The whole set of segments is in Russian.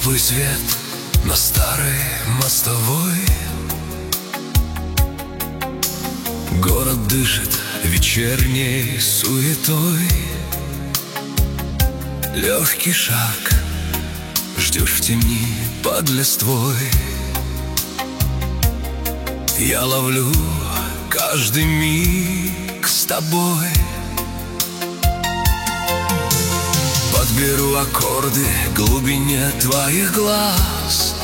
теплый свет на старой мостовой. Город дышит вечерней суетой. Легкий шаг ждешь в тени под листвой. Я ловлю каждый миг с тобой. Подберу аккорды глубине твоих глаз,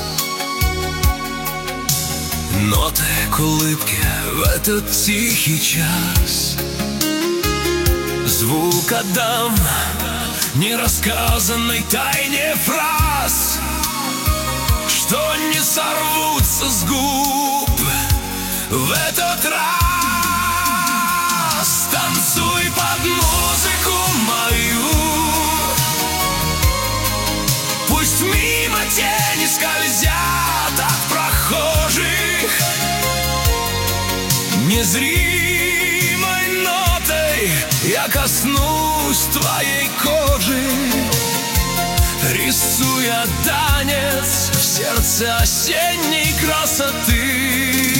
ноты к улыбке в этот тихий час. Звук отдам нерассказанной тайне фраз, что не сорвутся с губ в этот раз. Танцуй под музыку мою, пусть мимо тени скользят от прохожих. Незримой нотой я коснусь твоей кожи, рисуя танец в сердце осенней красоты.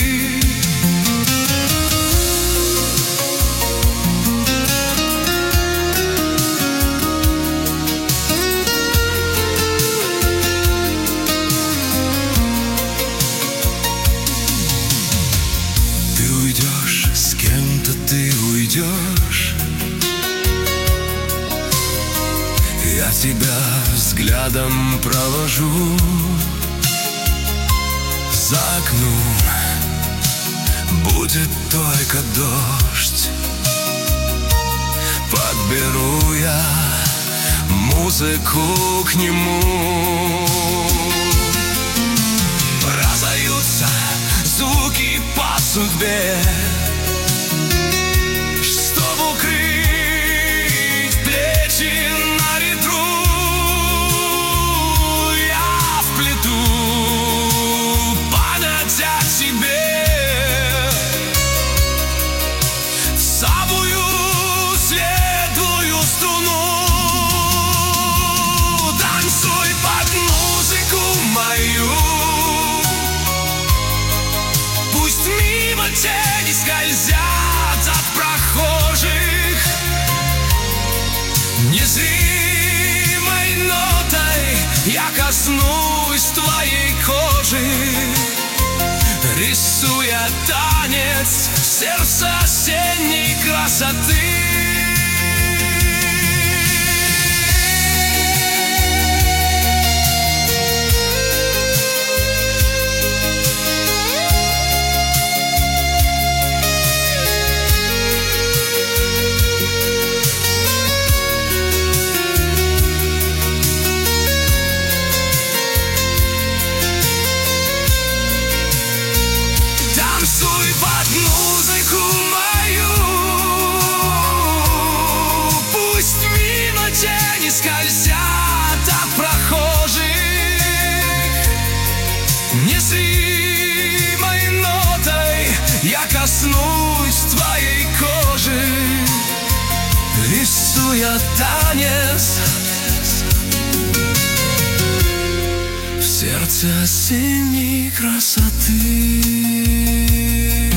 С кем-то ты уйдешь, я тебя взглядом провожу. За окном будет только дождь. Подберу я музыку к нему. Разойдутся звуки по судьбе, чтобы укрыть плечи на ветру. Я вплету память о тебе в самую светлую струну. Танцуй под музыку мою, пусть мимо тени скользят от прохожих. Незримой нотой я коснусь твоей кожи, рисуя танец в сердце осенней красоты. Танцуй под музыку мою, пусть мимо тени скользят от прохожих. Незримой нотой я коснусь твоей кожи, рисуя танец в сердце осенней красоты.